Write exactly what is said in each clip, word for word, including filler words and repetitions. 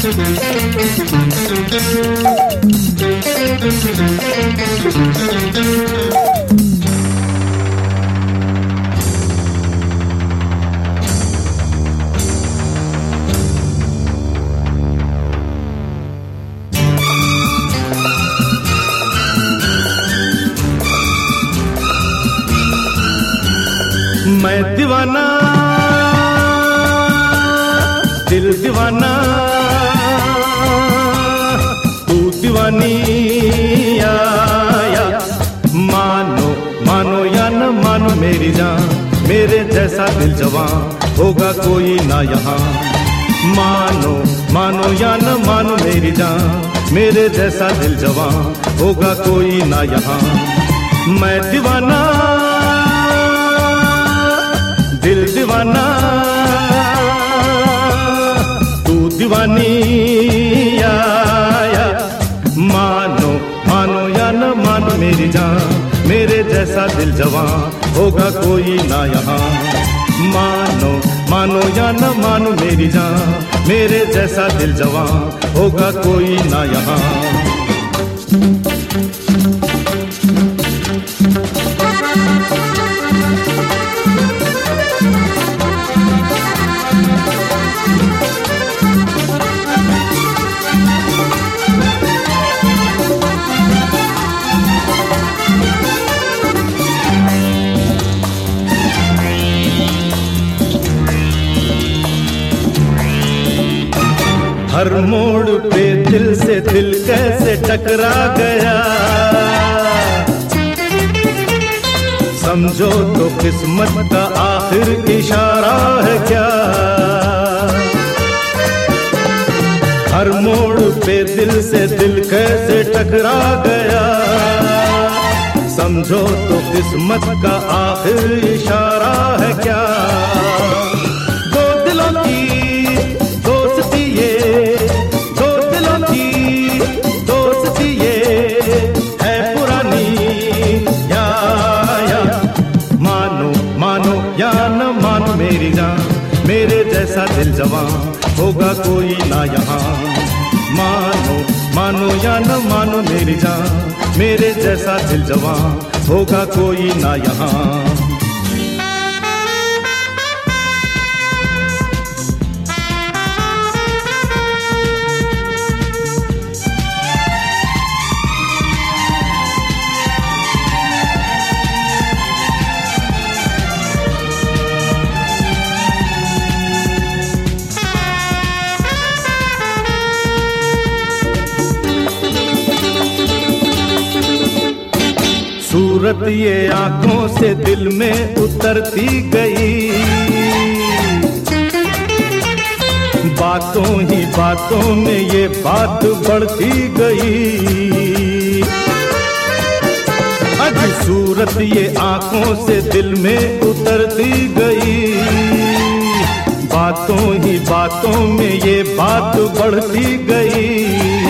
मैं दीवाना, दिल दीवाना, तू दीवानी या, या। मानो मानो या न मानो मेरी जान, मेरे जैसा दिल जवान होगा कोई ना यहाँ। मानो मानो या न मानो मेरी जान, मेरे जैसा दिल जवान होगा कोई ना यहाँ। मैं दीवाना, दिल दीवाना, तू दीवानी या, या। मानो मानो या न मानो मेरी जान, मेरे जैसा दिल जवान होगा कोई ना यहाँ। मानो मानो या न मानो मेरी जान, मेरे जैसा दिल जवान होगा कोई ना यहाँ। हर मोड़ पे दिल से दिल कैसे टकरा गया, समझो तो किस्मत का आखिर इशारा है क्या। हर मोड़ पे दिल से दिल कैसे टकरा गया, समझो तो किस्मत का आखिर इशारा है क्या। दो दिलों की दोस्ती ये, दो दिलों की दोस्ती ये है पुरानी या, या। मानो मानो या न मानो मेरी जान, मेरे जैसा दिल जवान होगा कोई ना यहाँ। मानो मानो या न मानो मेरी जान, मेरे जैसा दिल जवान होगा कोई ना यहाँ। सूरत ये आंखों से दिल में उतरती गई, बातों ही बातों में ये बात बढ़ती गई। आज सूरत ये आंखों से दिल में उतरती गई, बातों ही बातों में ये बात बढ़ती गई।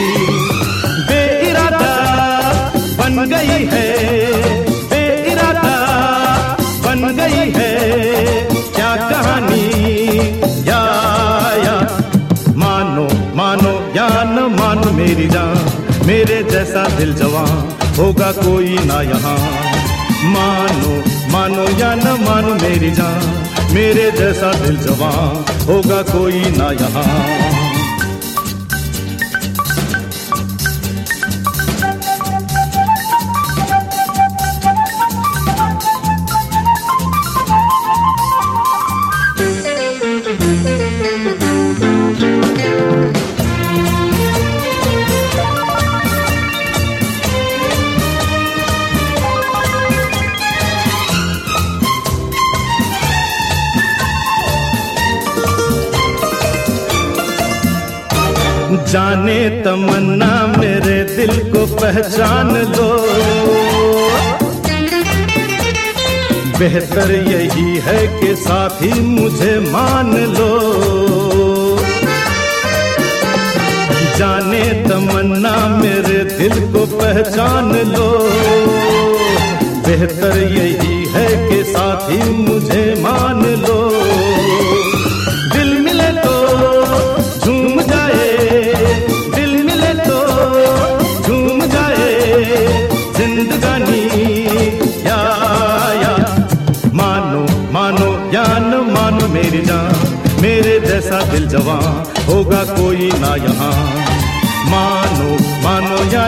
बेइरादा बन गई है, बेइरादा बन गई है क्या कहानी या, या। मानो मानो या न मानो मेरी जान, मेरे जैसा दिल जवान होगा कोई ना यहाँ। मानो मानो या न मानो मेरी जान, मेरे जैसा दिल जवान होगा कोई ना यहाँ। जाने तमन्ना मेरे दिल को पहचान लो, बेहतर यही है कि साथी मुझे मान लो। जाने तमन्ना मेरे दिल को पहचान लो, बेहतर यही है कि साथी मुझे मान लो। दिल मिले तो झूम जाए,